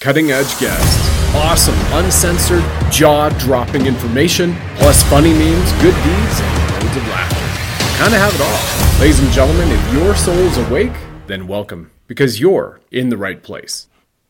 cutting edge guests, awesome, uncensored, jaw-dropping information, plus funny memes, good deeds, and loads of laughter. Kind of have it all. Ladies and gentlemen, if your soul's awake, then welcome, because you're in the right place.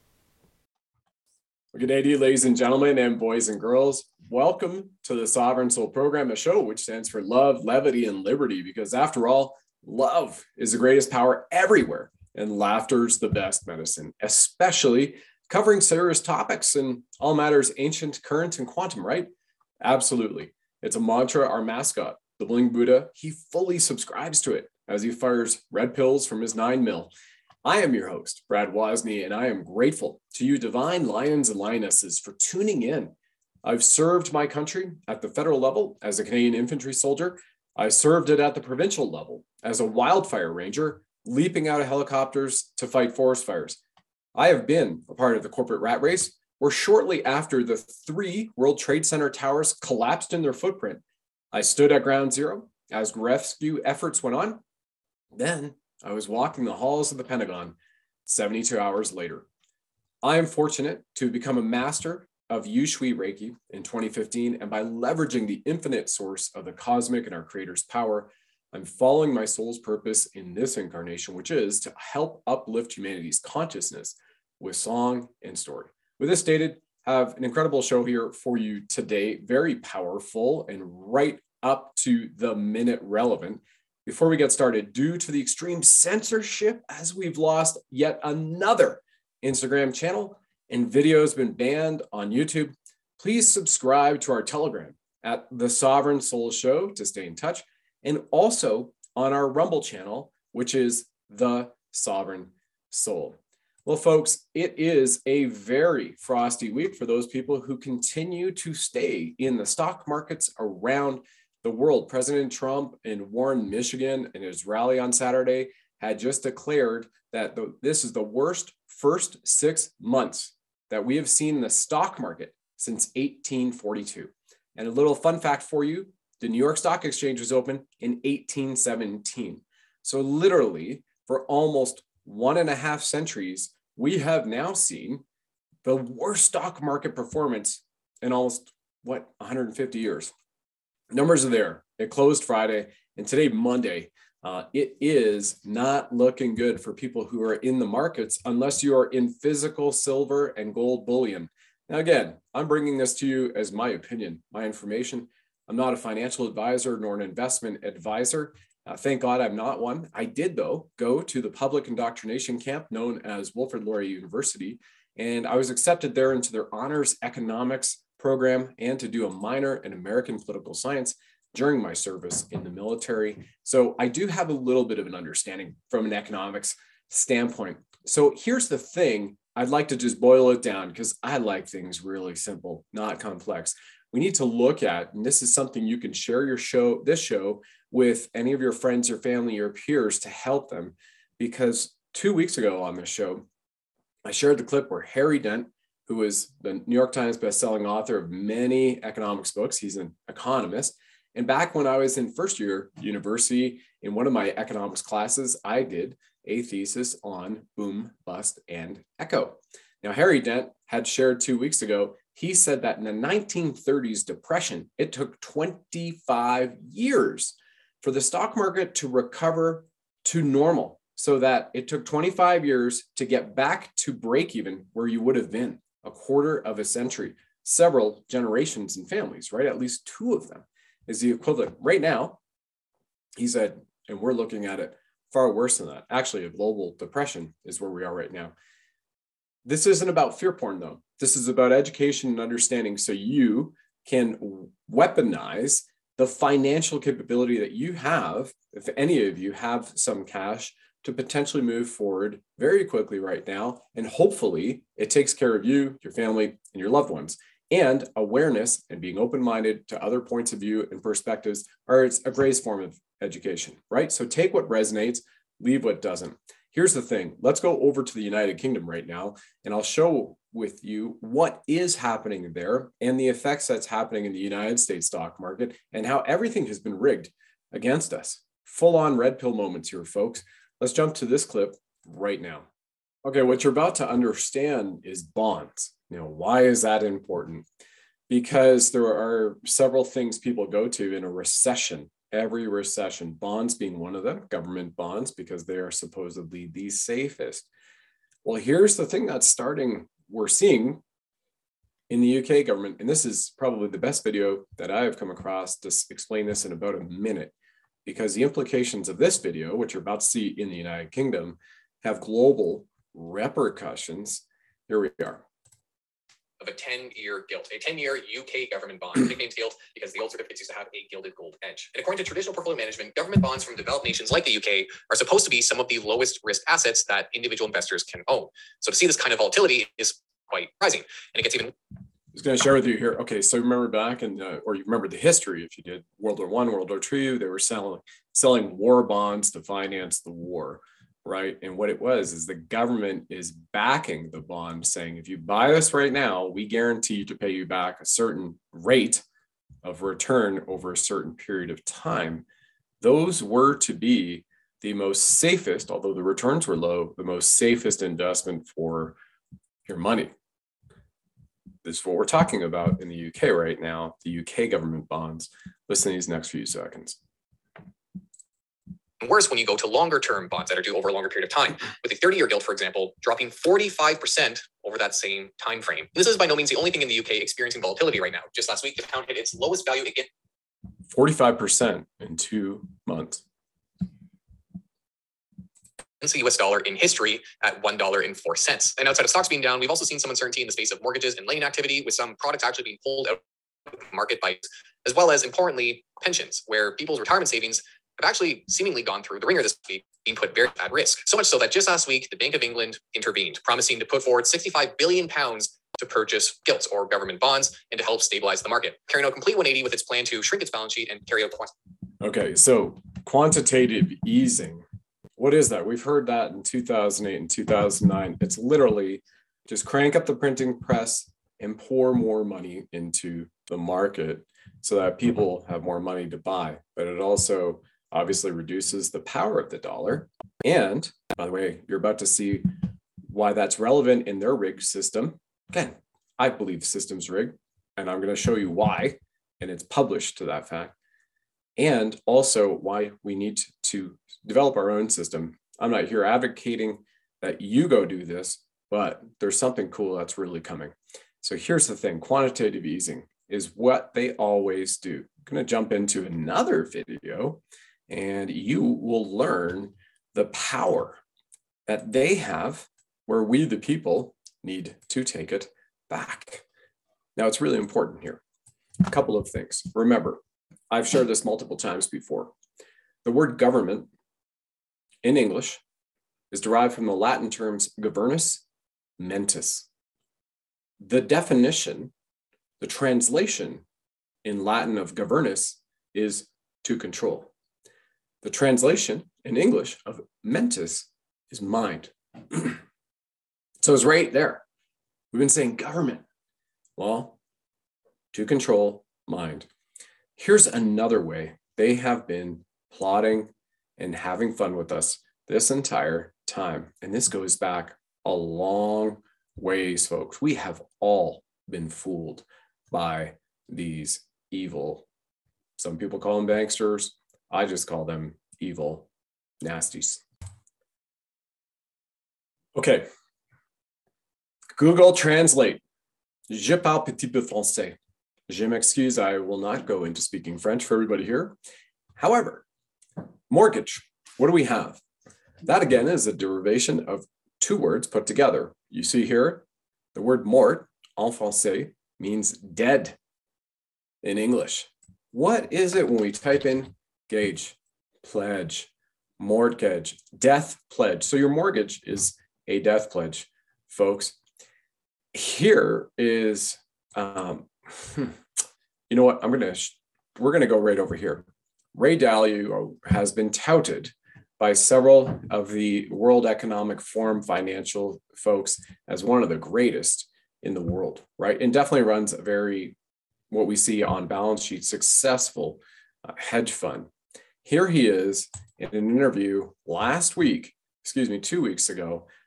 Good day to you, ladies and gentlemen, and boys and girls. Welcome to the Sovereign Soul Program, a show which stands for love, levity, and liberty, because after all, love is the greatest power everywhere, and laughter's the best medicine, especially covering serious topics and all matters ancient, current, and quantum, right? Absolutely. It's a mantra our mascot, the Bling Buddha, he fully subscribes to it as he fires red pills from his 9mm. I am your host, Brad Wozny, and I am grateful to you divine lions and lionesses for tuning in. I've served my country at the federal level as a Canadian infantry soldier. I served it at the provincial level as a wildfire ranger, leaping out of helicopters to fight forest fires. I have been a part of the corporate rat race, where shortly after the 3 World Trade Center towers collapsed in their footprint, I stood at ground zero as rescue efforts went on. Then I was walking the halls of the Pentagon 72 hours later. I am fortunate to become a master of Yu Shui Reiki in 2015, and by leveraging the infinite source of the cosmic and our creator's power, I'm following my soul's purpose in this incarnation, which is to help uplift humanity's consciousness with song and story. With this stated, have an incredible show here for you today, very powerful and right up to the minute relevant. Before we get started, due to the extreme censorship, as we've lost yet another Instagram channel and video has been banned on YouTube, please subscribe to our Telegram at The Sovereign Soul Show to stay in touch, and also on our Rumble channel, which is The Sovereign Soul. Well, folks, it is a very frosty week for those people who continue to stay in the stock markets around the world. President Trump in Warren, Michigan, in his rally on Saturday, had just declared that this is the worst first 6 months that we have seen in the stock market since 1842. And a little fun fact for you, the New York Stock Exchange was opened in 1817. So literally, for almost 1.5 centuries, we have now seen the worst stock market performance in almost, 150 years. Numbers are there. It closed Friday, and today, Monday, it is not looking good for people who are in the markets unless you are in physical silver and gold bullion. Now, again, I'm bringing this to you as my opinion, my information. I'm not a financial advisor nor an investment advisor. Thank God I'm not one. I did, though, go to the public indoctrination camp known as Wilfrid Laurier University, and I was accepted there into their honors economics program and to do a minor in American political science during my service in the military. So I do have a little bit of an understanding from an economics standpoint. So here's the thing. I'd like to just boil it down because I like things really simple, not complex. We need to look at, and this is something you can share this show with any of your friends, your family, your peers to help them. Because 2 weeks ago on this show, I shared the clip where Harry Dent, who is the New York Times bestselling author of many economics books, he's an economist. And back when I was in first year university, in one of my economics classes, I did a thesis on boom, bust, and echo. Now, Harry Dent had shared 2 weeks ago, he said that in the 1930s depression, it took 25 years for the stock market to recover to normal, so that it took 25 years to get back to break even where you would have been, a quarter of a century, several generations and families, right? At least 2 of them is the equivalent. Right now, he said, and we're looking at it far worse than that. Actually, a global depression is where we are right now. This isn't about fear porn, though. This is about education and understanding so you can weaponize the financial capability that you have, if any of you have some cash, to potentially move forward very quickly right now. And hopefully it takes care of you, your family, and your loved ones. And awareness and being open-minded to other points of view and perspectives it's a great form of education, right? So take what resonates, leave what doesn't. Here's the thing. Let's go over to the United Kingdom right now, and I'll show with you what is happening there and the effects that's happening in the United States stock market and how everything has been rigged against us. Full-on red pill moments here, folks. Let's jump to this clip right now. Okay, what you're about to understand is bonds. Why is that important? Because there are several things people go to in a recession. Every recession, bonds being one of them, government bonds, because they are supposedly the safest. Well, here's the thing we're seeing in the UK government, and this is probably the best video that I have come across to explain this in about a minute, because the implications of this video, which you're about to see in the United Kingdom, have global repercussions. Here we are. Of a 10-year gilt, a 10-year UK government bond, nicknamed gilt because the old certificates used to have a gilded gold edge. And according to traditional portfolio management, government bonds from developed nations like the UK are supposed to be some of the lowest risk assets that individual investors can own. So to see this kind of volatility is quite surprising. And it gets even... I was going to share with you here. Okay, so remember back or you remember the history, if you did World War I, World War II, they were selling war bonds to finance the war. Right. And what it was is the government is backing the bond, saying, if you buy this right now, we guarantee to pay you back a certain rate of return over a certain period of time. Those were to be the most safest, although the returns were low, the most safest investment for your money. This is what we're talking about in the UK right now, the UK government bonds. Listen to these next few seconds. Worse when you go to longer term bonds that are due over a longer period of time, with a 30-year gilt, for example, dropping 45% over that same time frame. This is by no means the only thing in the UK experiencing volatility right now. Just last week, the pound hit its lowest value again. 45% in 2 months. The US dollar in history at $1.04. And outside of stocks being down, we've also seen some uncertainty in the space of mortgages and lending activity, with some products actually being pulled out of the market by, as well as importantly, pensions, where people's retirement savings have actually seemingly gone through the ringer this week, being put very at risk. So much so that just last week, the Bank of England intervened, promising to put forward £65 billion to purchase gilts or government bonds and to help stabilize the market, carrying out a complete 180 with its plan to shrink its balance sheet and carry out... Okay, so quantitative easing. What is that? We've heard that in 2008 and 2009. It's literally just crank up the printing press and pour more money into the market so that people have more money to buy. But it also obviously reduces the power of the dollar. And by the way, you're about to see why that's relevant in their rigged system. Again, I believe system's rigged, and I'm going to show you why, and it's published to that fact. And also why we need to develop our own system. I'm not here advocating that you go do this, but there's something cool that's really coming. So here's the thing, quantitative easing is what they always do. I'm going to jump into another video and you will learn the power that they have where we, the people, need to take it back. Now, it's really important here. A couple of things. Remember, I've shared this multiple times before. The word government in English is derived from the Latin terms governus mentis. The definition, the translation in Latin of governus is to control. The translation in English of mentis is mind. So it's right there. We've been saying government. Well, to control mind. Here's another way they have been plotting and having fun with us this entire time. And this goes back a long ways, folks. We have all been fooled by these evil, some people call them banksters. I just call them evil nasties. Okay. Google Translate. Je parle petit peu français. Je m'excuse, I will not go into speaking French for everybody here. However, mortgage, what do we have? That again is a derivation of two words put together. You see here, the word mort en français means dead in English. What is it when we type in gage, pledge, mortgage, death pledge? So your mortgage is a death pledge, folks. Here is, you know what? We're gonna go right over here. Ray Dalio has been touted by several of the World Economic Forum financial folks as one of the greatest in the world, right? And definitely runs a very, what we see on balance sheet, successful hedge fund. Here he is in an interview 2 weeks ago,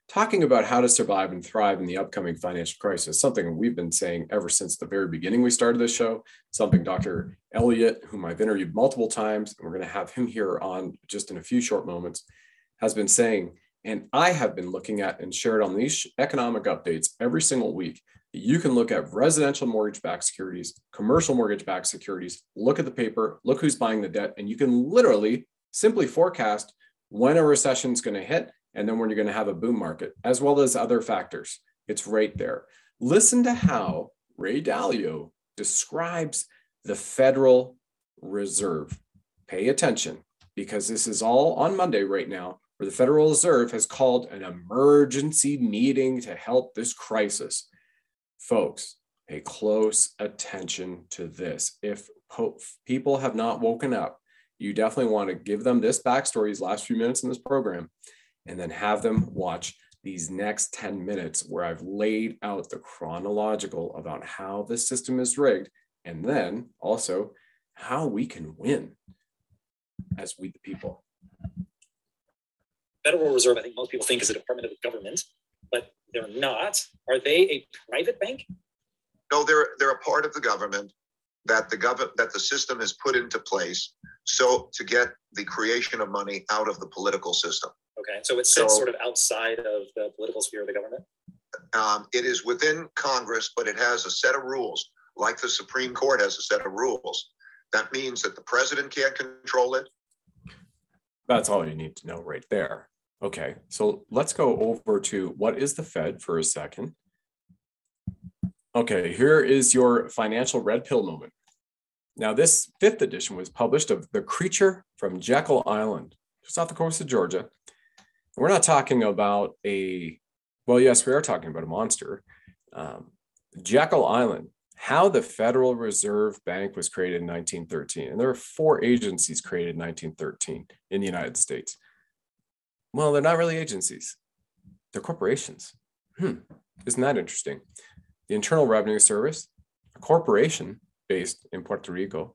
talking about how to survive and thrive in the upcoming financial crisis, something we've been saying ever since the very beginning we started this show, something Dr. Elliott, whom I've interviewed multiple times, and we're going to have him here on just in a few short moments, has been saying, and I have been looking at and shared on these economic updates every single week. You can look at residential mortgage-backed securities, commercial mortgage-backed securities, look at the paper, look who's buying the debt, and you can literally simply forecast when a recession is going to hit and then when you're going to have a boom market, as well as other factors. It's right there. Listen to how Ray Dalio describes the Federal Reserve. Pay attention, because this is all on Monday right now, where the Federal Reserve has called an emergency meeting to help this crisis. Folks, pay close attention to this. If people have not woken up, you definitely want to give them this backstory, these last few minutes in this program, and then have them watch these next 10 minutes where I've laid out the chronological about how the system is rigged, and then also how we can win as we the people. Federal Reserve, I think most people think, is a department of the government, but they're not. Are they a private bank? No, they're a part of the government that the system has put into place so to get the creation of money out of the political system. Okay, so it sits sort of outside of the political sphere of the government? It is within Congress, but it has a set of rules, like the Supreme Court has a set of rules. That means that the president can't control it. That's all you need to know right there. Okay, so let's go over to what is the Fed for a second. Okay, here is your financial red pill moment. Now, this 5th edition was published of The Creature from Jekyll Island, just off the coast of Georgia. We're not talking about well, yes, we are talking about a monster. Jekyll Island, how the Federal Reserve Bank was created in 1913. And there are 4 agencies created in 1913 in the United States. Well, they're not really agencies. They're corporations. Isn't that interesting? The Internal Revenue Service, a corporation based in Puerto Rico.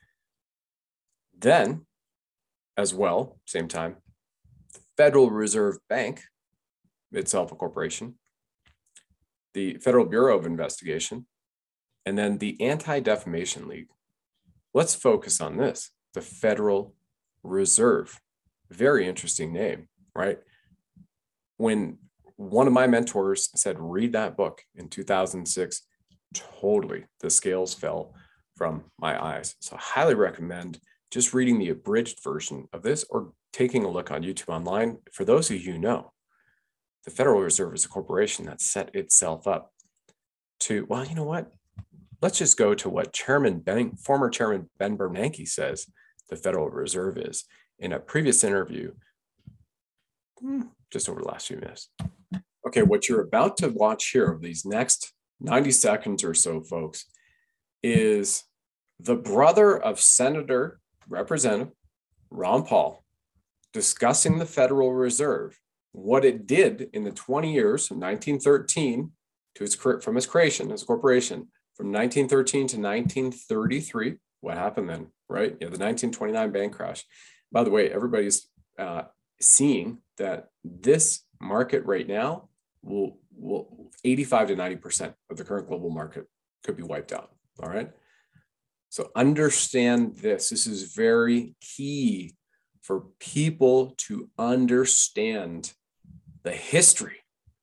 Then, as well, same time, the Federal Reserve Bank, itself a corporation, the Federal Bureau of Investigation, and then the Anti-Defamation League. Let's focus on this, the Federal Reserve. Very interesting name, right? When one of my mentors said, read that book in 2006, totally the scales fell from my eyes. So I highly recommend just reading the abridged version of this or taking a look on YouTube online. For those of you who know, the Federal Reserve is a corporation that set itself up to, well, you know what? Let's just go to what former Chairman Ben Bernanke says the Federal Reserve is in a previous interview just over the last few minutes. Okay, what you're about to watch here of these next 90 seconds or so, folks, is the brother of Senator Representative Ron Paul discussing the Federal Reserve, what it did in the 20 years from 1913 from its creation as a corporation, from 1913 to 1933. What happened then, right? Yeah, the 1929 bank crash. By the way, everybody's seeing that this market right now will 85 to 90% of the current global market could be wiped out. All right. So understand this. This is very key for people to understand the history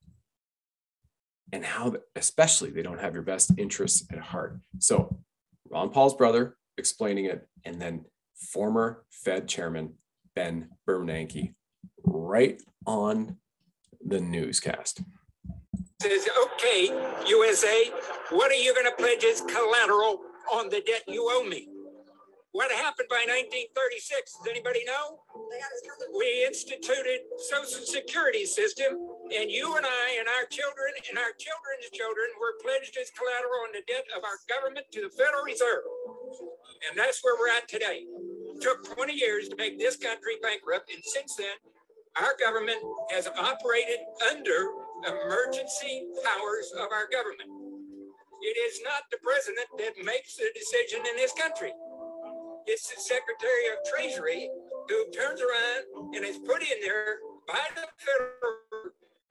and how, especially, they don't have your best interests at heart. So Ron Paul's brother explaining it, and then former Fed Chairman Ben Bernanke right on the newscast. Says, okay, USA, what are you going to pledge as collateral on the debt you owe me? What happened by 1936? Does anybody know? We instituted Social Security system, and you and I and our children and our children's children were pledged as collateral on the debt of our government to the Federal Reserve. And that's where we're at today. It took 20 years to make this country bankrupt, and since then, our government has operated under emergency powers of our government. It is not the president that makes the decision in this country. It's the Secretary of Treasury who turns around and is put in there by the federal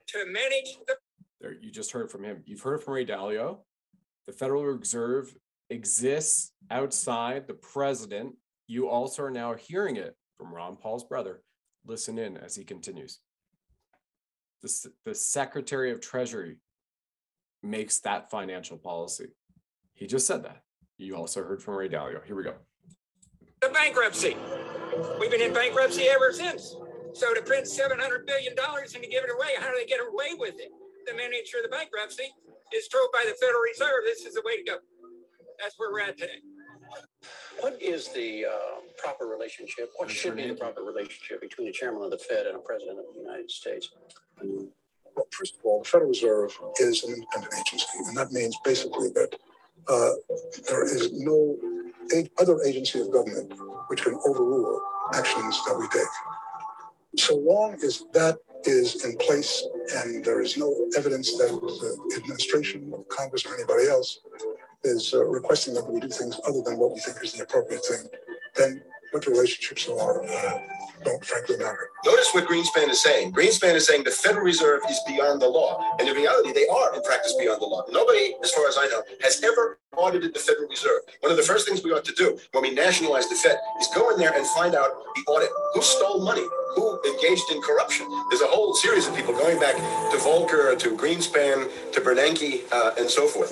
to manage the. There, you just heard from him. You've heard from Ray Dalio. The Federal Reserve exists outside the president. You also are now hearing it from Ron Paul's brother. Listen in as he continues. The Secretary of Treasury makes that financial policy. He just said that. You also heard from Ray Dalio. Here we go. The bankruptcy. We've been in bankruptcy ever since. So to print $700 billion and to give it away, how do they get away with it? The manager of the bankruptcy is told by the Federal Reserve, this is the way to go. That's where we're at today. What is the proper relationship? What should be the proper relationship between the chairman of the Fed and a president of the United States? Well, first of all, the Federal Reserve is an independent agency, and that means basically that there is no other agency of government which can overrule actions that we take. So long as that is in place and there is no evidence that the administration, Congress, or anybody else is requesting that we do things other than what we think is the appropriate thing, then what the relationships are don't frankly matter. Notice what Greenspan is saying. Greenspan is saying the Federal Reserve is beyond the law. And in reality, they are in practice beyond the law. Nobody, as far as I know, has ever audited the Federal Reserve. One of the first things we ought to do when we nationalize the Fed is go in there and find out the audit. Who stole money? Who engaged in corruption? There's a whole series of people going back to Volcker, to Greenspan, to Bernanke, and so forth.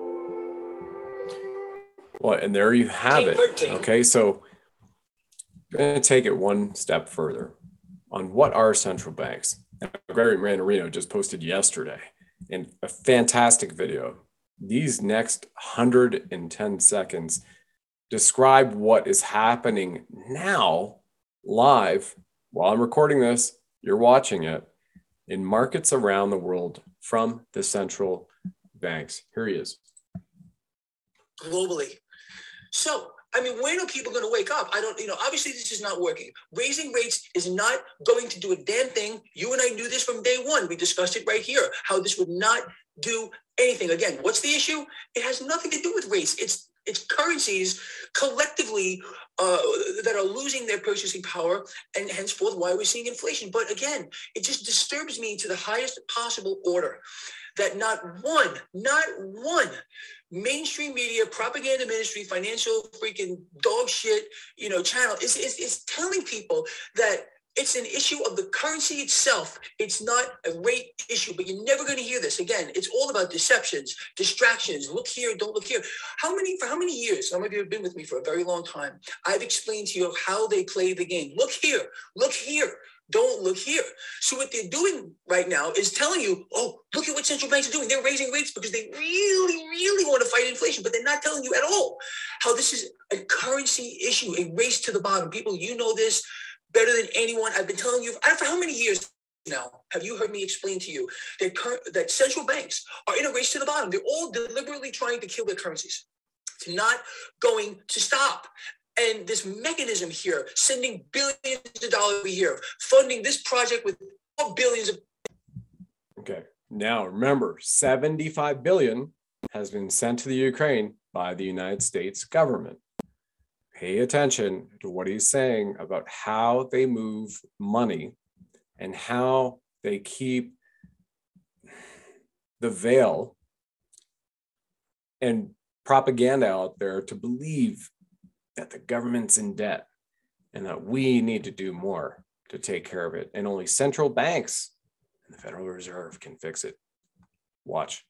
Well, and there you have it. Okay, so I'm going to take it one step further on what are central banks. Gregory Mannarino just posted yesterday in a fantastic video. These next 110 seconds describe what is happening now live while I'm recording this. You're watching it in markets around the world from the central banks. Here he is. Globally. So, I mean, when are people going to wake up? I don't, obviously this is not working. Raising rates is not going to do a damn thing. You and I knew this from day one. We discussed it right here, how this would not do anything. Again, what's the issue? It has nothing to do with rates. It's currencies collectively that are losing their purchasing power, and henceforth why we're seeing inflation. But again, it just disturbs me to the highest possible order that not one mainstream media, propaganda ministry, financial freaking dog shit, channel is telling people that it's an issue of the currency itself. It's not a rate issue, but you're never going to hear this. Again, it's all about deceptions, distractions. Look here, don't look here. For how many years, some of you have been with me for a very long time, I've explained to you how they play the game. Look here, don't look here. So what they're doing right now is telling you, oh, look at what central banks are doing. They're raising rates because they really, really want to fight inflation, but they're not telling you at all how this is a currency issue, a race to the bottom. People, you know this better than anyone. I've been telling you for how many years now have you heard me explain to you that central banks are in a race to the bottom? They're all deliberately trying to kill their currencies. It's not going to stop. And this mechanism here, sending billions of dollars a year, funding this project with billions of. Okay. Now remember, 75 billion has been sent to the Ukraine by the United States government. Pay attention to what he's saying about how they move money and how they keep the veil and propaganda out there to believe that the government's in debt and that we need to do more to take care of it. And only central banks and the Federal Reserve can fix it. Watch.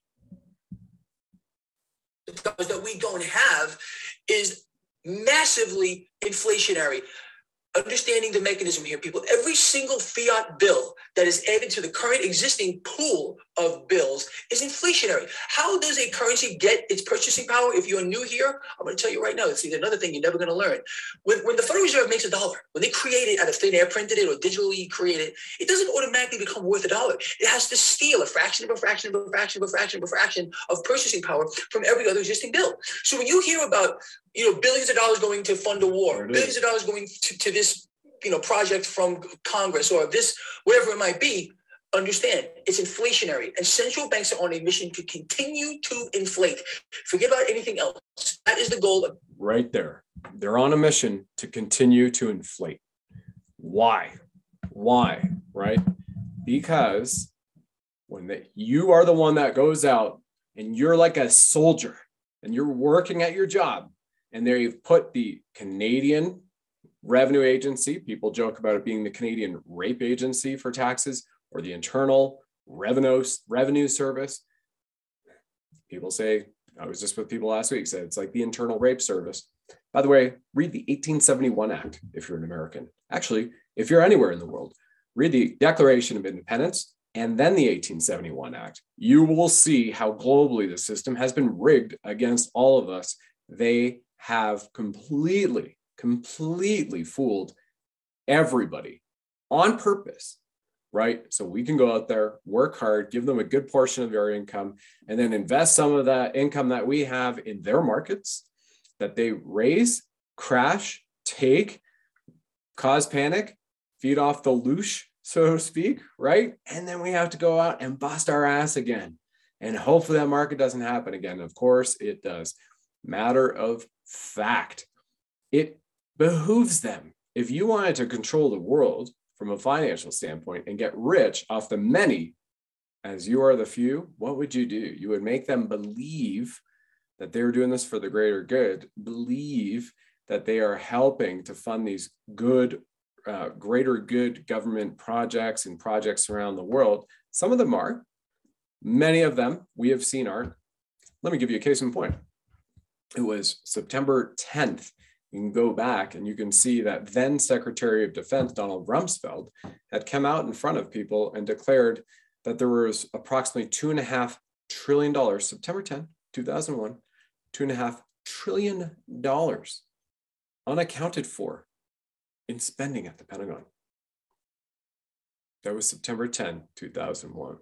That we don't have is massively inflationary. Understanding the mechanism here, people, every single fiat bill that is added to the current existing pool of bills is inflationary. How does a currency get its purchasing power? If you're new here, I'm going to tell you right now, it's another thing you're never going to learn. When the Federal Reserve makes a dollar, when they create it out of thin air, printed it, or digitally create it, it doesn't automatically become worth a dollar. It has to steal a fraction of a fraction of a fraction of a fraction of a fraction of purchasing power from every other existing bill. So when you hear about billions of dollars going to fund a war, billions of dollars going to this project from Congress or this, whatever it might be, understand it's inflationary, and central banks are on a mission to continue to inflate. Forget about anything else. That is the goal. Right there. They're on a mission to continue to inflate. Why? Right? Because when you are the one that goes out and you're like a soldier and you're working at your job, and there you've put the Canadian Revenue Agency, people joke about it being the Canadian Rape Agency for taxes, or the Internal Revenue Service. People say, I was just with people last week, said it's like the Internal Rape Service. By the way, read the 1871 Act if you're an American. Actually, if you're anywhere in the world, read the Declaration of Independence and then the 1871 Act. You will see how globally the system has been rigged against all of us. They have completely fooled everybody on purpose, right? So we can go out there, work hard, give them a good portion of their income, and then invest some of that income that we have in their markets that they raise, crash, take, cause panic, feed off the loosh, so to speak, right? And then we have to go out and bust our ass again. And hopefully that market doesn't happen again. Of course it does. Matter of fact, it behooves them. If you wanted to control the world from a financial standpoint and get rich off the many, as you are the few, what would you do? You would make them believe that they're doing this for the greater good, believe that they are helping to fund these good, greater good government projects and projects around the world. Some of them are, many of them we have seen aren't. Let me give you a case in point. It was September 10th. You can go back and you can see that then Secretary of Defense, Donald Rumsfeld, had come out in front of people and declared that there was approximately $2.5 trillion, September 10, 2001, $2.5 trillion unaccounted for in spending at the Pentagon. That was September 10, 2001.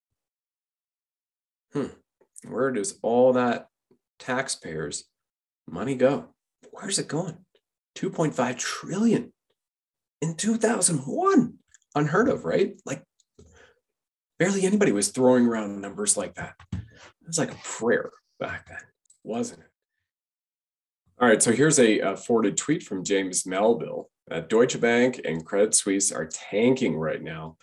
Where does all that taxpayers' money go? Where's it going? 2.5 trillion in 2001. Unheard of, right? Like barely anybody was throwing around numbers like that. It was like a prayer back then, wasn't it? All right, so here's a forwarded tweet from James Melville. Deutsche Bank and Credit Suisse are tanking right now,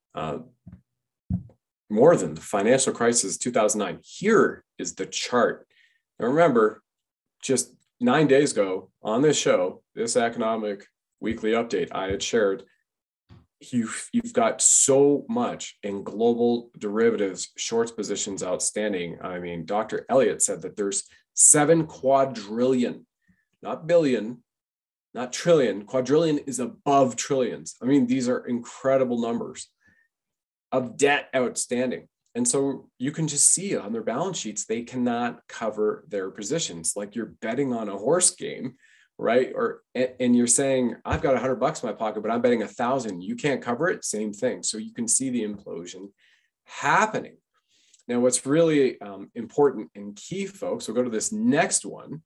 more than the financial crisis 2009. Here is the chart. Now remember, just 9 days ago on this show, this economic weekly update I had shared, you've got so much in global derivatives shorts positions outstanding. I mean, Dr. Elliott said that there's 7 quadrillion, not billion, not trillion. Quadrillion is above trillions. I mean, these are incredible numbers of debt outstanding. And so you can just see on their balance sheets, they cannot cover their positions. Like you're betting on a horse game, right? And you're saying, I've got $100 in my pocket, but I'm betting 1,000. You can't cover it. Same thing. So you can see the implosion happening. Now, what's really important and key, folks, we'll go to this next one,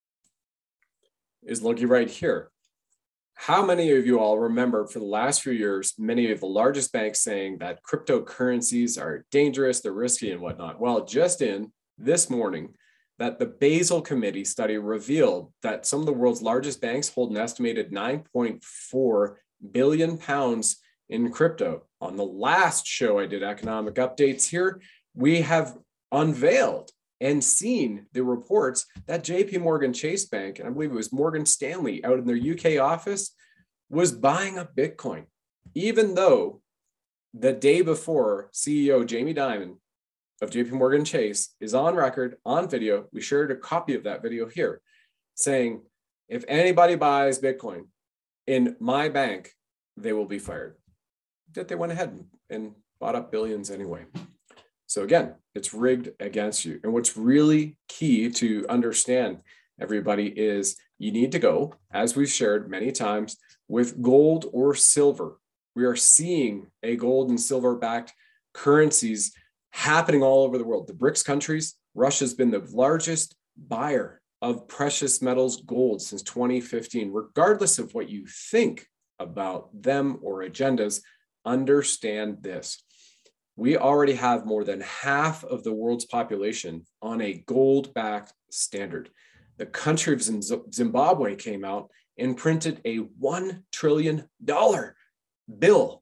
is looking right here. How many of you all remember for the last few years, many of the largest banks saying that cryptocurrencies are dangerous, they're risky and whatnot? Well, just in this morning, that the Basel Committee study revealed that some of the world's largest banks hold an estimated 9.4 billion pounds in crypto. On the last show I did economic updates here, we have unveiled and seen the reports that JP Morgan Chase Bank, and I believe it was Morgan Stanley out in their UK office, was buying up Bitcoin, even though the day before CEO Jamie Dimon of JP Morgan Chase is on record, on video. We shared a copy of that video here saying, if anybody buys Bitcoin in my bank, they will be fired. That they went ahead and bought up billions anyway. So again, it's rigged against you. And what's really key to understand, everybody, is you need to go, as we've shared many times, with gold or silver. We are seeing a gold and silver backed currencies happening all over the world. The BRICS countries, Russia's been the largest buyer of precious metals gold since 2015. Regardless of what you think about them or agendas, understand this. We already have more than half of the world's population on a gold-backed standard. The country of Zimbabwe came out and printed a $1 trillion bill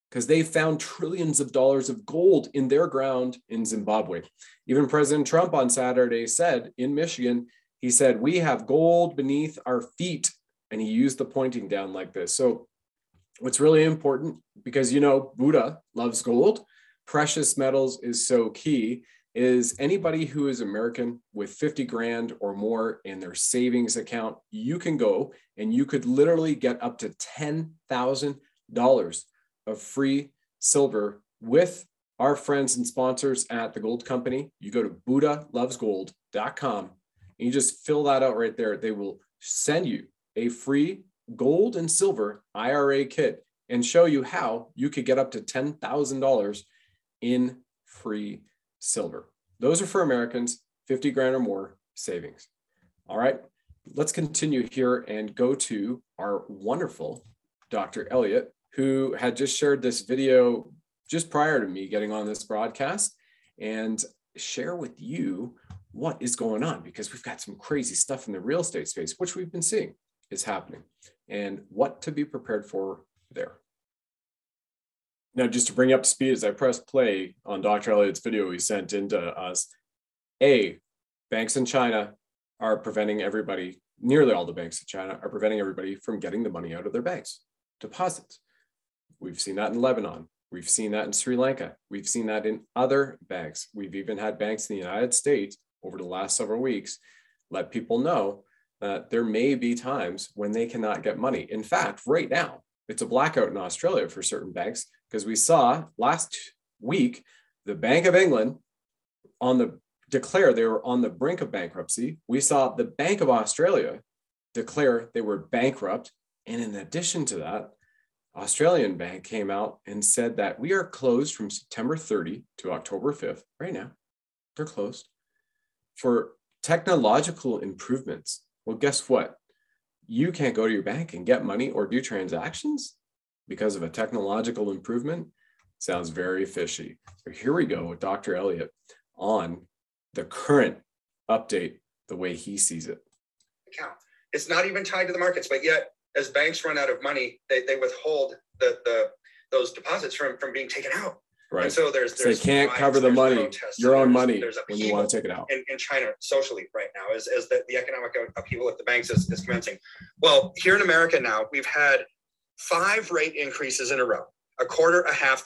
because they found trillions of dollars of gold in their ground in Zimbabwe. Even President Trump on Saturday said in Michigan, he said, we have gold beneath our feet. And he used the pointing down like this. So what's really important, because, you know, Buddha loves gold, precious metals is so key, is anybody who is American with 50 grand or more in their savings account, you can go and you could literally get up to $10,000 of free silver with our friends and sponsors at the Gold Company. You go to buddhalovesgold.com and you just fill that out right there. They will send you a free gold and silver IRA kit and show you how you could get up to $10,000 in free silver. Those are for Americans, 50 grand or more savings. All right, let's continue here and go to our wonderful Dr. Elliott, who had just shared this video just prior to me getting on this broadcast, and share with you what is going on, because we've got some crazy stuff in the real estate space, which we've been seeing is happening, and what to be prepared for there. Now, just to bring you up to speed, as I press play on Dr. Elliott's video he sent into us, banks in China are preventing everybody, nearly all the banks in China are preventing everybody from getting the money out of their banks, deposits. We've seen that in Lebanon. We've seen that in Sri Lanka. We've seen that in other banks. We've even had banks in the United States over the last several weeks let people know that there may be times when they cannot get money. In fact, right now, it's a blackout in Australia for certain banks, because we saw last week the Bank of England declare they were on the brink of bankruptcy. We saw the Bank of Australia declare they were bankrupt. And in addition to that, Australian Bank came out and said that we are closed from September 30 to October 5th. Right now, they're closed for technological improvements. Well, guess what? You can't go to your bank and get money or do transactions because of a technological improvement. Sounds very fishy. So here we go with Dr. Elliott on the current update, the way he sees it. Account. It's not even tied to the markets, but yet as banks run out of money, they withhold those deposits from being taken out. Right. And so there's they can't cover the money, protests, your own money, when you want to take it out. In China, socially right now, as the economic upheaval at the banks is commencing. Well, here in America now, we've had 5 rate increases in a row, a quarter, a half,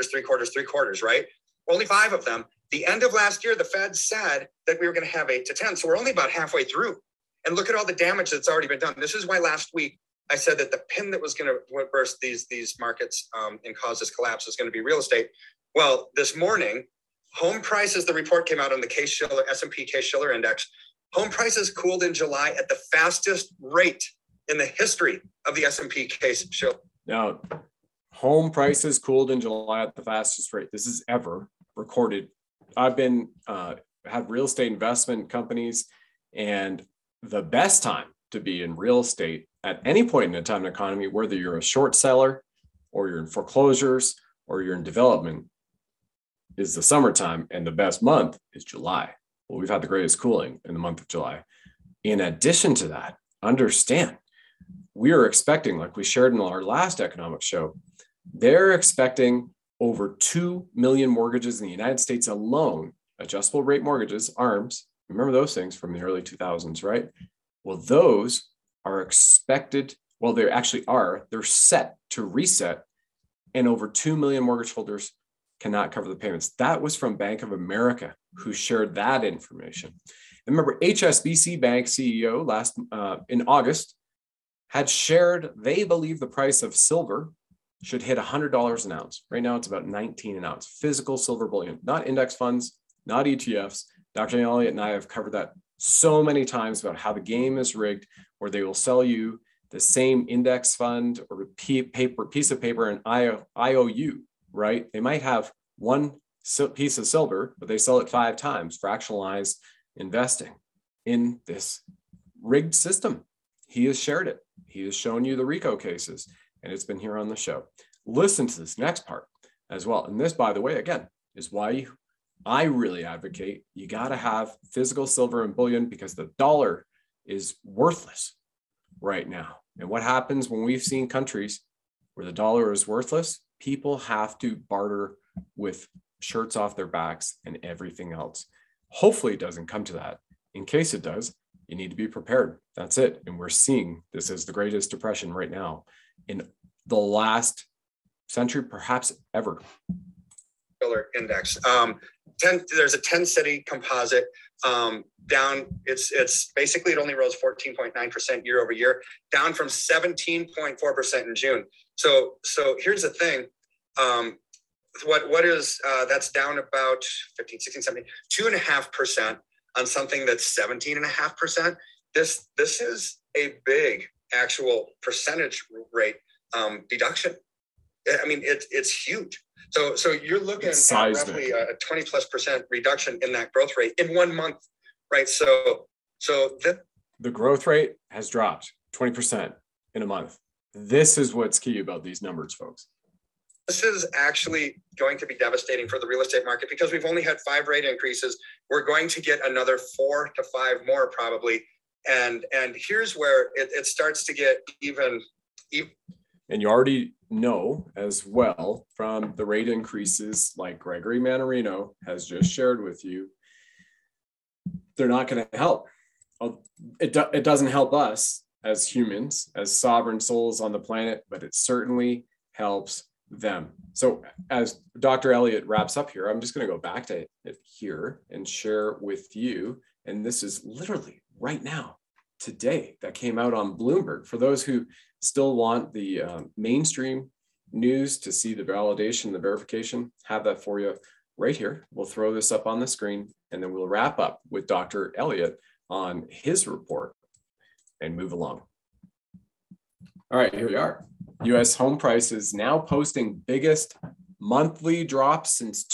3/4, right? Only 5 of them. The end of last year, the Fed said that we were going to have 8 to 10. So we're only about halfway through. And look at all the damage that's already been done. This is why last week I said that the pin that was going to burst these markets and cause this collapse is going to be real estate. Well, this morning, home prices, the report came out on the S&P Case-Shiller Index. Home prices cooled in July at the fastest rate in the history of the S&P Case-Shiller. Now, home prices cooled in July at the fastest rate. This is ever recorded. I've been had real estate investment companies, and the best time to be in real estate at any point in the time in the economy, whether you're a short seller or you're in foreclosures or you're in development, is the summertime, and the best month is July. Well, we've had the greatest cooling in the month of July. In addition to that, understand, we are expecting, like we shared in our last economic show, they're expecting over 2 million mortgages in the United States alone, adjustable rate mortgages, ARMs. Remember those things from the early 2000s, right? Well, those are expected, well, they actually are, they're set to reset, and over 2 million mortgage holders cannot cover the payments. That was from Bank of America, who shared that information. And remember, HSBC Bank CEO in August had shared they believe the price of silver should hit $100 an ounce. Right now, it's about 19 an ounce. Physical silver bullion, not index funds, not ETFs. Dr. Elliott and I have covered that so many times about how the game is rigged, where they will sell you the same index fund or piece of paper, an IOU, right? They might have one piece of silver, but they sell it 5 times, fractionalized investing in this rigged system. He has shared it. He has shown you the RICO cases, and it's been here on the show. Listen to this next part as well. And this, by the way, again, is why I really advocate you got to have physical silver and bullion, because the dollar is worthless right now. And what happens when we've seen countries where the dollar is worthless? People have to barter with shirts off their backs and everything else. Hopefully it doesn't come to that. In case it does, you need to be prepared. That's it. And we're seeing this as the greatest depression right now in the last century, perhaps ever. Index. There's a 10 city composite down. It's basically, it only rose 14.9% year over year, down from 17.4% in June. So here's the thing. What is that's down about 15, 16, 17, 2.5% on something that's 17.5%. This is a big actual percentage rate deduction. I mean, it's huge. So you're looking at roughly a 20+% reduction in that growth rate in 1 month, right? So the growth rate has dropped 20% in a month. This is what's key about these numbers, folks. This is actually going to be devastating for the real estate market because we've only had 5 rate increases. We're going to get another 4 to 5 more probably. And here's where it starts to get even. And you already know as well from the rate increases like Gregory Mannarino has just shared with you, they're not going to help. It doesn't help us as humans, as sovereign souls on the planet, but it certainly helps them. So as Dr. Elliott wraps up here, I'm just going to go back to it here and share with you. And this is literally right now, today, that came out on Bloomberg. For those who still want the mainstream news to see the validation, the verification, have that for you right here. We'll throw this up on the screen and then we'll wrap up with Dr. Elliott on his report and move along. All right, here we are. U.S. home prices now posting biggest monthly drop since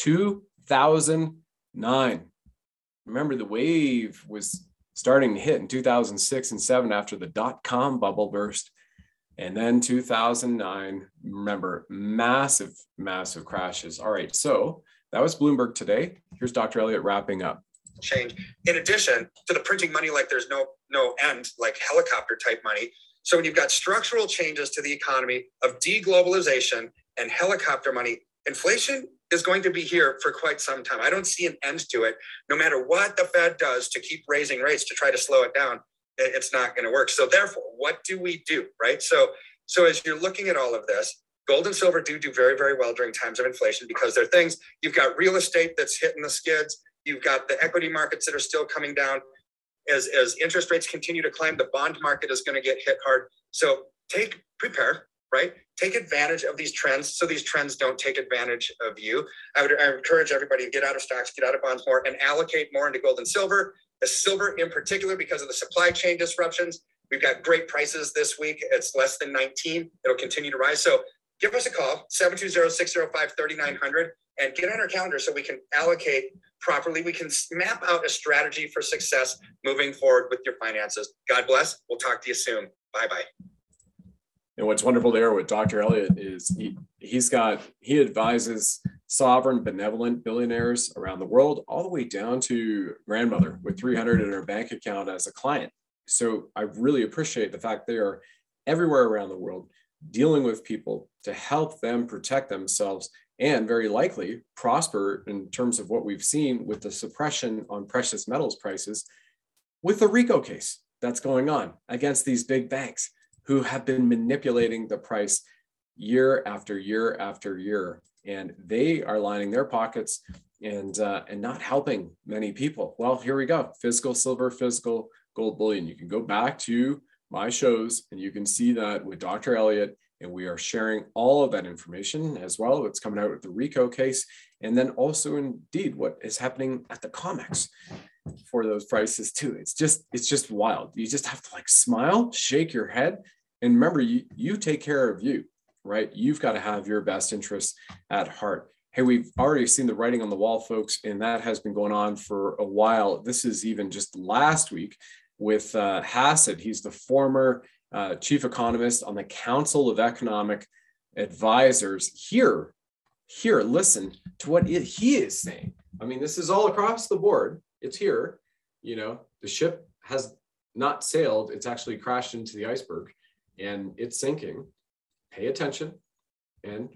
2009. Remember, the wave was starting to hit in 2006 and 7 after the dot-com bubble burst. And then 2009, remember, massive, massive crashes. All right, so that was Bloomberg today. Here's Dr. Elliott wrapping up. Change. In addition to the printing money like there's no end, like helicopter type money. So when you've got structural changes to the economy of deglobalization and helicopter money, inflation is going to be here for quite some time. I don't see an end to it. No matter what the Fed does to keep raising rates to try to slow it down, it's not going to work. So therefore, what do we do, right? So as you're looking at all of this, gold and silver do very, very well during times of inflation because they're things. You've got real estate that's hitting the skids. You've got the equity markets that are still coming down. As interest rates continue to climb, the bond market is going to get hit hard. So prepare, right? Take advantage of these trends so these trends don't take advantage of you. I would encourage everybody to get out of stocks, get out of bonds more, and allocate more into gold and silver. The silver in particular, because of the supply chain disruptions. We've got great prices this week. It's less than 19. It'll continue to rise. So give us a call, 720-605-3900, and get on our calendar so we can allocate properly. We can map out a strategy for success moving forward with your finances. God bless. We'll talk to you soon. Bye-bye. And what's wonderful there with Dr. Elliott is he advises sovereign, benevolent billionaires around the world, all the way down to grandmother with 300 in her bank account as a client. So I really appreciate the fact they are everywhere around the world dealing with people to help them protect themselves and very likely prosper in terms of what we've seen with the suppression on precious metals prices with the RICO case that's going on against these big banks who have been manipulating the price year after year after year. And they are lining their pockets and not helping many people. Well, here we go. Physical silver, physical gold bullion. You can go back to my shows and you can see that with Dr. Elliott, and we are sharing all of that information as well. What's coming out with the RICO case, and then also indeed what is happening at the COMEX for those prices too. It's just wild. You just have to like smile, shake your head, and remember, you take care of you, right? You've got to have your best interests at heart. Hey, we've already seen the writing on the wall, folks, and that has been going on for a while. This is even just last week with Hassett. He's the former chief economist on the Council of Economic Advisors. Here, listen to what he is saying. I mean, this is all across the board. It's here. You know, the ship has not sailed. It's actually crashed into the iceberg and it's sinking. Pay attention and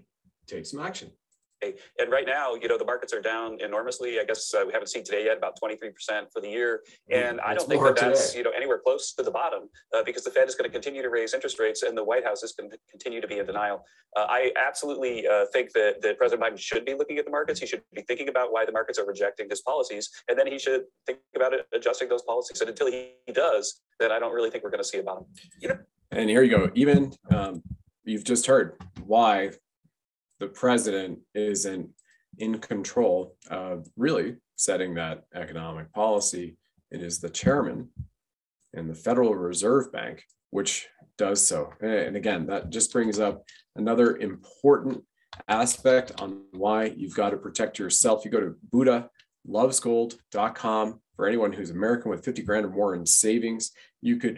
take some action. And right now, the markets are down enormously. I guess we haven't seen today yet, about 23% for the year. And I don't think that's anywhere close to the bottom because the Fed is going to continue to raise interest rates and the White House is going to continue to be in denial. I absolutely think that President Biden should be looking at the markets. He should be thinking about why the markets are rejecting his policies. And then he should think about adjusting those policies. And until he does, then I don't really think we're going to see a bottom. And here you go. Even you've just heard why the president isn't in control of really setting that economic policy. It is the chairman and the Federal Reserve Bank, which does so. And again, that just brings up another important aspect on why you've got to protect yourself. You go to BuddhaLovesGold.com. For anyone who's American with 50 grand or more in savings, you could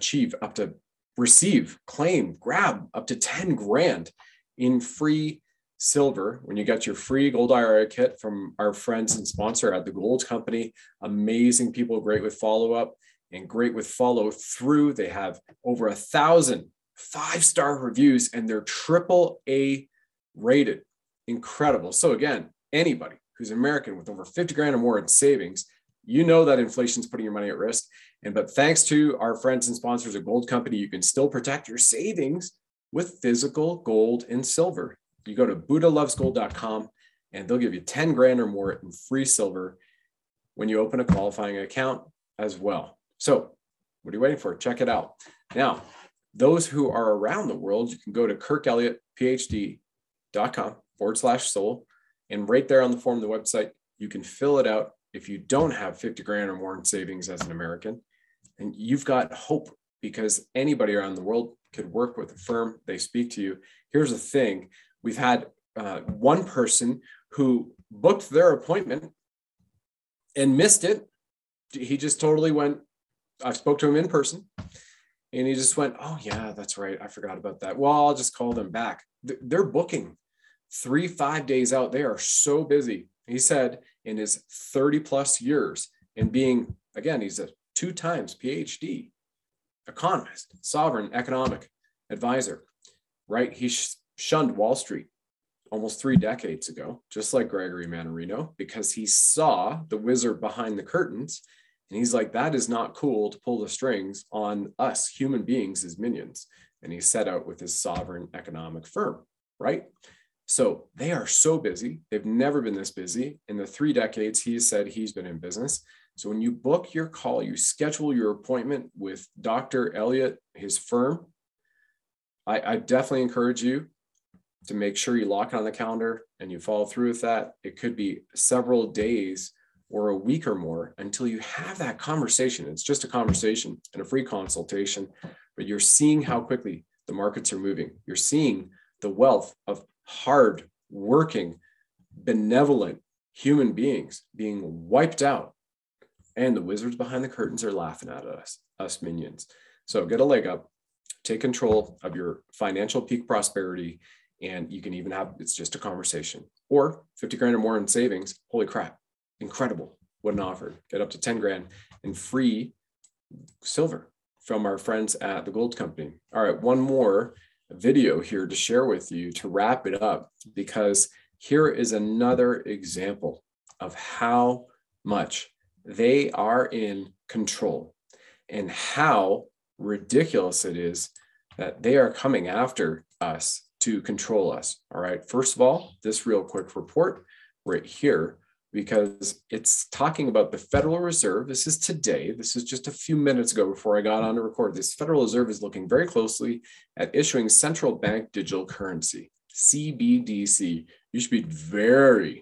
claim, grab up to 10 grand in free silver when you get your free gold IRA kit from our friends and sponsor at the Gold Company. Amazing people, great with follow-up and great with follow through. They have over 1,000 5-star reviews and they're AAA rated. Incredible. So again, anybody who's American with over 50 grand or more in savings, you know that inflation's putting your money at risk. But thanks to our friends and sponsors at Gold Company, you can still protect your savings with physical gold and silver. You go to BuddhaLovesGold.com and they'll give you 10 grand or more in free silver when you open a qualifying account as well. So what are you waiting for? Check it out. Now, those who are around the world, you can go to KirkElliottPhD.com/soul. And right there on the form of the website, you can fill it out. If you don't have 50 grand or more in savings as an American, and you've got hope because anybody around the world could work with a firm. They speak to you. Here's the thing. We've had one person who booked their appointment and missed it. He just totally went, I spoke to him in person and he just went, oh yeah, that's right. I forgot about that. Well, I'll just call them back. They're booking 3-5 days out. They are so busy. He said in his 30 plus years and being, again, he's a 2 times PhD economist, sovereign economic advisor, right? He shunned Wall Street almost 3 decades ago, just like Gregory Mannarino, because he saw the wizard behind the curtains. And he's like, that is not cool to pull the strings on us human beings as minions. And he set out with his sovereign economic firm, right? So they are so busy. They've never been this busy. In the 3 decades he said he's been in business. So when you book your call, you schedule your appointment with Dr. Elliott, his firm, I definitely encourage you to make sure you lock it on the calendar and you follow through with that. It could be several days or a week or more until you have that conversation. It's just a conversation and a free consultation, but you're seeing how quickly the markets are moving. You're seeing the wealth of hard working, benevolent human beings being wiped out. And the wizards behind the curtains are laughing at us minions. So get a leg up, take control of your financial peak prosperity. And you can even have, it's just a conversation, or 50 grand or more in savings. Holy crap. Incredible. What an offer. Get up to 10 grand in free silver from our friends at the Gold Company. All right. One more video here to share with you to wrap it up, because here is another example of how much they are in control and how ridiculous it is that they are coming after us to control us. All right. First of all, this real quick report right here, because it's talking about the Federal Reserve. This is today. This is just a few minutes ago before I got on to record. This Federal Reserve is looking very closely at issuing central bank digital currency, CBDC. You should be very,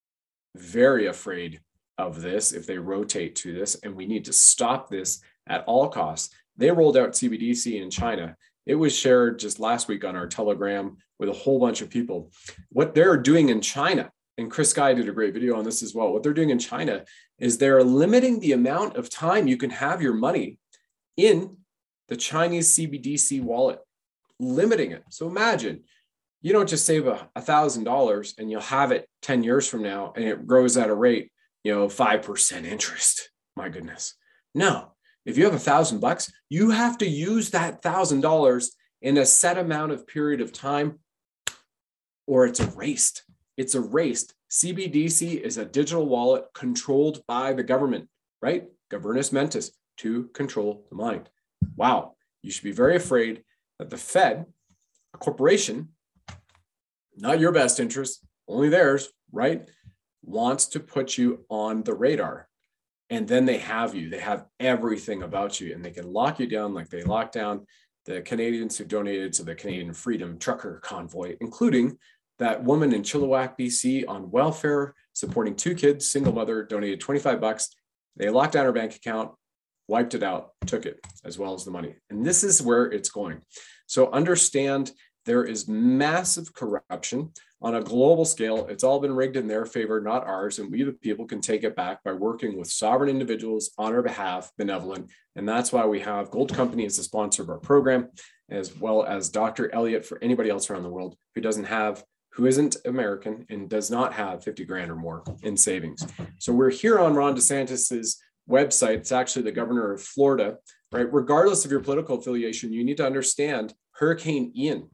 very afraid of this if they rotate to this, and we need to stop this at all costs. They rolled out CBDC in China. It was shared just last week on our Telegram with a whole bunch of people. What they're doing in China, and Chris Guy did a great video on this as well. What they're doing in China is they're limiting the amount of time you can have your money in the Chinese CBDC wallet, limiting it. So imagine you don't just save $1,000 and you'll have it 10 years from now and it grows at a rate, 5% interest. My goodness. No. If you have $1,000, you have to use that $1,000 in a set amount of period of time. or it's erased. It's erased. CBDC is a digital wallet controlled by the government, right? Governus mentis, to control the mind. Wow. You should be very afraid that the Fed, a corporation, not your best interest, only theirs, right, wants to put you on the radar. And then they have you. They have everything about you, and they can lock you down like they locked down the Canadians who donated to the Canadian Freedom Trucker Convoy, including that woman in Chilliwack, BC, on welfare, supporting 2 kids, single mother, donated $25. They locked down her bank account, wiped it out, took it, as well as the money. And this is where it's going. So understand there is massive corruption on a global scale. It's all been rigged in their favor, not ours. And we, the people, can take it back by working with sovereign individuals on our behalf, benevolent. And that's why we have Gold Company as the sponsor of our program, as well as Dr. Elliott for anybody else around the world who isn't American and does not have 50 grand or more in savings. So we're here on Ron DeSantis's website. It's actually the governor of Florida, right? Regardless of your political affiliation, you need to understand Hurricane Ian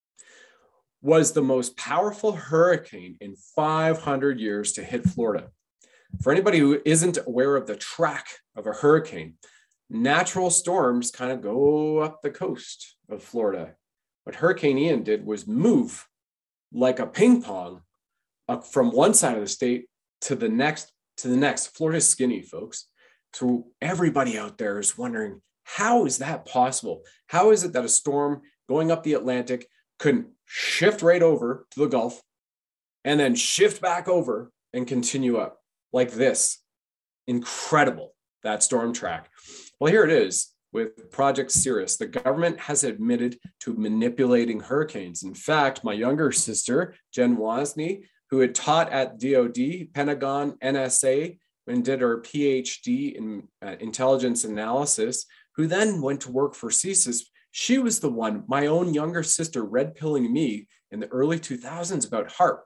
was the most powerful hurricane in 500 years to hit Florida. For anybody who isn't aware of the track of a hurricane, natural storms kind of go up the coast of Florida. What Hurricane Ian did was move like a ping pong up from one side of the state to the next. Florida's skinny, folks. So everybody out there is wondering, how is that possible? How is it that a storm going up the Atlantic couldn't shift right over to the Gulf and then shift back over and continue up like this? Incredible, that storm track. Well, here it is with Project Cirrus. The government has admitted to manipulating hurricanes. In fact, my younger sister, Jen Wozni, who had taught at DOD, Pentagon, NSA, and did her PhD in intelligence analysis, who then went to work for CSIS. She was the one, my own younger sister, red pilling me in the early 2000s about HAARP,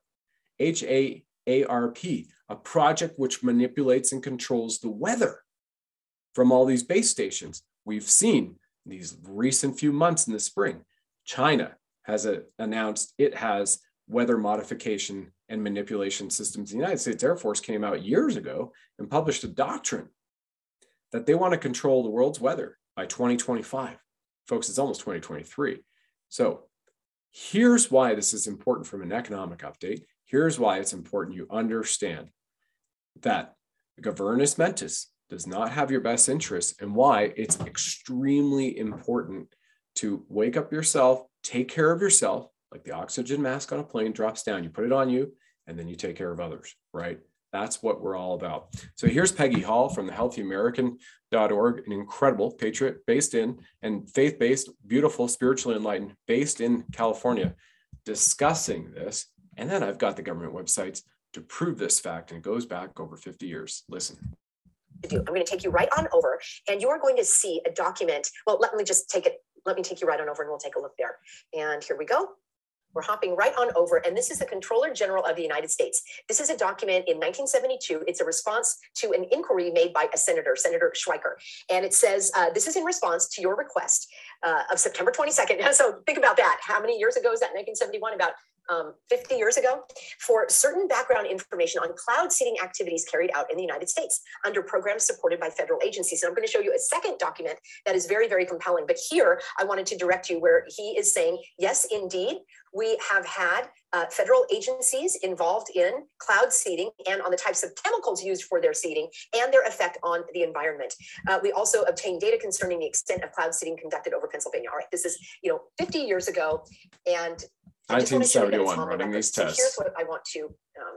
HAARP, a project which manipulates and controls the weather from all these base stations. We've seen these recent few months in the spring, China has announced it has weather modification and manipulation systems. The United States Air Force came out years ago and published a doctrine that they want to control the world's weather by 2025. Folks, it's almost 2023. So here's why this is important from an economic update. Here's why it's important you understand that Governus Mentis does not have your best interests, and why it's extremely important to wake up yourself, take care of yourself, like the oxygen mask on a plane drops down, you put it on you, and then you take care of others, right? That's what we're all about. So here's Peggy Hall from the healthyamerican.org, an incredible patriot based in and faith-based, beautiful, spiritually enlightened, based in California, discussing this. And then I've got the government websites to prove this fact, and it goes back over 50 years. Listen. I'm going to take you right on over, and you are going to see a document. Well, let me take you right on over, and we'll take a look there. And here we go. We're hopping right on over, and this is the Comptroller General of the United States. This is a document in 1972. It's a response to an inquiry made by a senator, Senator Schweiker. And it says, this is in response to your request of September 22nd. So think about that. How many years ago is that? 1971, about 50 years ago, for certain background information on cloud seeding activities carried out in the United States under programs supported by federal agencies. And I'm going to show you a second document that is very, very compelling. But here, I wanted to direct you where he is saying, yes, indeed, we have had federal agencies involved in cloud seeding and on the types of chemicals used for their seeding and their effect on the environment. We also obtained data concerning the extent of cloud seeding conducted over Pennsylvania. All right, this is 50 years ago, and 1971, running these tests. So here's what I want to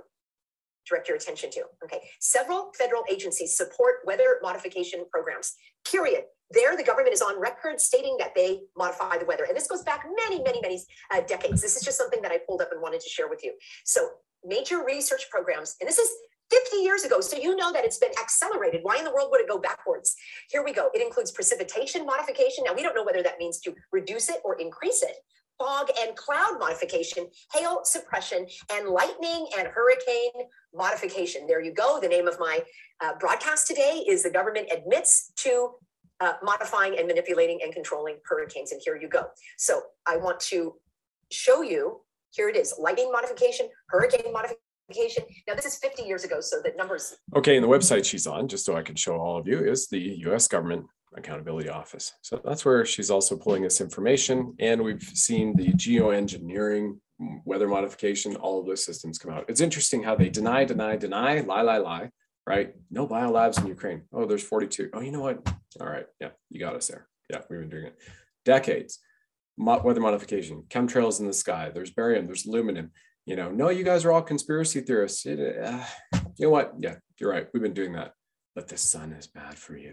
direct your attention to. Okay, several federal agencies support weather modification programs, period. There, the government is on record stating that they modify the weather. And this goes back many, many, many decades. This is just something that I pulled up and wanted to share with you. So major research programs, and this is 50 years ago, so you know that it's been accelerated. Why in the world would it go backwards? Here we go. It includes precipitation modification. Now, we don't know whether that means to reduce it or increase it. Fog and cloud modification, hail suppression, and lightning and hurricane modification. There you go. The name of my broadcast today is the government admits to modifying and manipulating and controlling hurricanes. And here you go. So I want to show you Here it is, lightning modification, hurricane modification. Now this is 50 years ago, so the numbers. Okay, and the website she's on, just so I can show all of you, is the U.S. Government Accountability Office. So that's where she's also pulling this information. And we've seen the geoengineering, weather modification, all of those systems come out. It's interesting how they deny, lie, right? No biolabs in Ukraine. Oh, there's 42. Oh, you know what? All right. Yeah, you got us there. Yeah, we've been doing it. Decades. Weather modification, chemtrails in the sky. There's barium, there's aluminum. You know, no, you guys are all conspiracy theorists. You know what? Yeah, you're right. We've been doing that. But the sun is bad for you.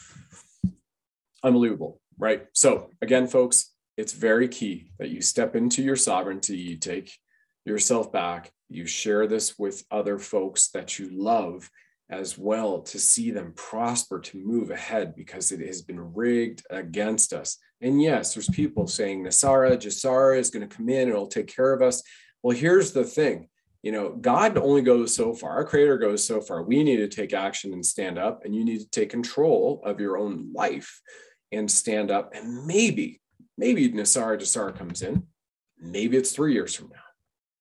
Unbelievable, right? So again, folks, it's very key that you step into your sovereignty, you take yourself back, you share this with other folks that you love as well, to see them prosper, to move ahead, because it has been rigged against us. And yes, there's people saying NESARA, GESARA is going to come in and it'll take care of us. Well, here's the thing. You know, God only goes so far. Our Creator goes so far. We need to take action and stand up, and you need to take control of your own life and stand up. And maybe NESARA, GESARA comes in. Maybe it's 3 years from now.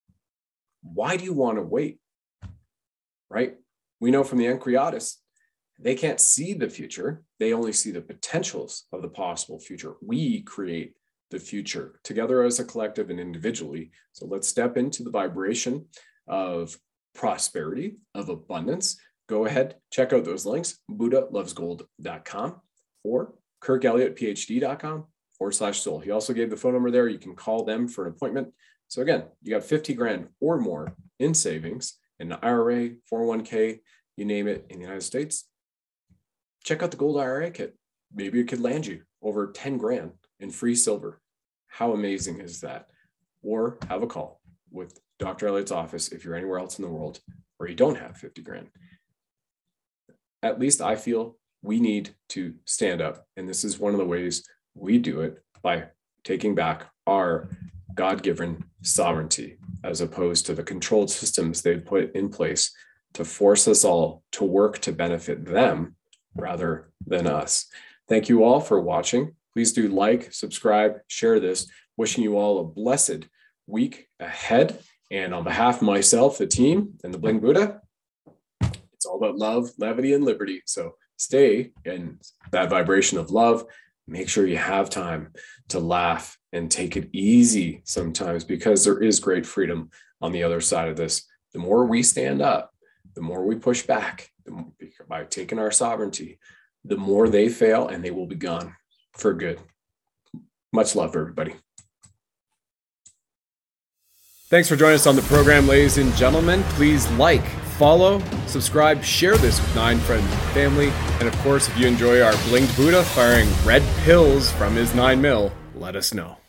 Why do you want to wait? Right? We know from the Enchiriadis, they can't see the future. They only see the potentials of the possible future. We create the future together as a collective and individually. So let's step into the vibration of prosperity, of abundance. Go ahead, check out those links, buddhalovesgold.com or kirkelliottphd.com/soul. He also gave the phone number there. You can call them for an appointment. So again, you got 50 grand or more in savings, in an IRA, 401k, you name it, in the United States. Check out the Gold IRA kit. Maybe it could land you over 10 grand in free silver. How amazing is that? Or have a call with Dr. Elliott's office if you're anywhere else in the world where you don't have 50 grand. At least I feel we need to stand up. And this is one of the ways we do it, by taking back our God-given sovereignty, as opposed to the controlled systems they've put in place to force us all to work to benefit them rather than us. Thank you all for watching. Please do like, subscribe, share this. Wishing you all a blessed week ahead. And on behalf of myself, the team, and the Bling Buddha, it's all about love, levity, and liberty. So stay in that vibration of love. Make sure you have time to laugh and take it easy sometimes, because there is great freedom on the other side of this. The more we stand up, the more we push back by taking our sovereignty, the more they fail, and they will be gone for good. Much love, everybody. Thanks for joining us on the program, ladies and gentlemen. Please like, follow, subscribe, share this with 9 friends and family. And of course, if you enjoy our blinged Buddha firing red pills from his 9mm, let us know.